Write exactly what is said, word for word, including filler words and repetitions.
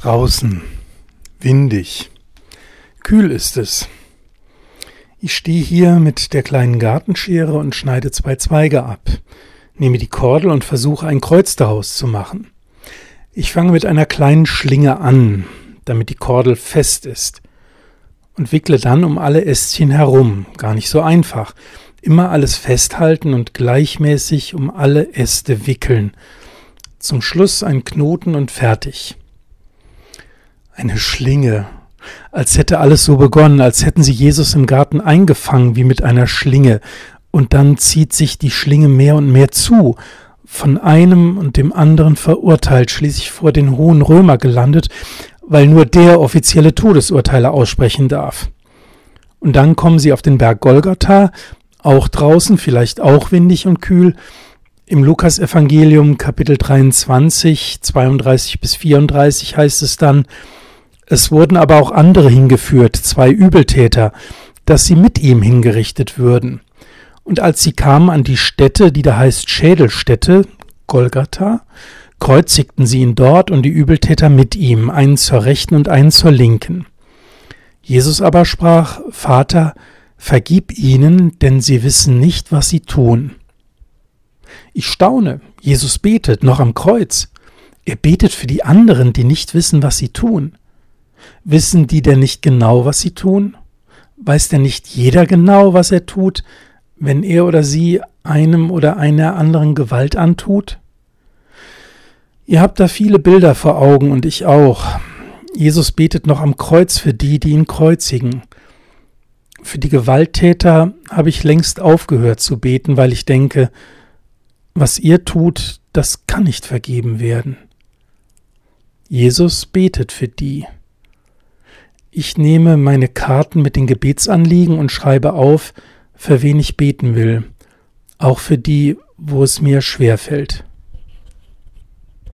Draußen, windig, kühl ist es. Ich stehe hier mit der kleinen Gartenschere und schneide zwei Zweige ab, nehme die Kordel und versuche ein Kreuz daraus zu machen. Ich fange mit einer kleinen Schlinge an, damit die Kordel fest ist, und wickle dann um alle Ästchen herum, gar nicht so einfach. Immer alles festhalten und gleichmäßig um alle Äste wickeln. Zum Schluss ein Knoten und fertig. Eine Schlinge, als hätte alles so begonnen, als hätten sie Jesus im Garten eingefangen wie mit einer Schlinge, und dann zieht sich die Schlinge mehr und mehr zu, von einem und dem anderen verurteilt, schließlich vor den hohen Römer gelandet, weil nur der offizielle Todesurteile aussprechen darf. Und dann kommen sie auf den Berg Golgatha, auch draußen, vielleicht auch windig und kühl. Im Lukas-Evangelium Kapitel dreiundzwanzig, zweiunddreißig bis vierunddreißig heißt es dann: Es wurden aber auch andere hingeführt, zwei Übeltäter, dass sie mit ihm hingerichtet würden. Und als sie kamen an die Stätte, die da heißt Schädelstätte, Golgatha, kreuzigten sie ihn dort und die Übeltäter mit ihm, einen zur Rechten und einen zur Linken. Jesus aber sprach: Vater, vergib ihnen, denn sie wissen nicht, was sie tun. Ich staune, Jesus betet noch am Kreuz. Er betet für die anderen, die nicht wissen, was sie tun. Wissen die denn nicht genau, was sie tun? Weiß denn nicht jeder genau, was er tut, wenn er oder sie einem oder einer anderen Gewalt antut? Ihr habt da viele Bilder vor Augen und ich auch. Jesus betet noch am Kreuz für die, die ihn kreuzigen. Für die Gewalttäter habe ich längst aufgehört zu beten, weil ich denke, was ihr tut, das kann nicht vergeben werden. Jesus betet für die. Ich nehme meine Karten mit den Gebetsanliegen und schreibe auf, für wen ich beten will, auch für die, wo es mir schwerfällt.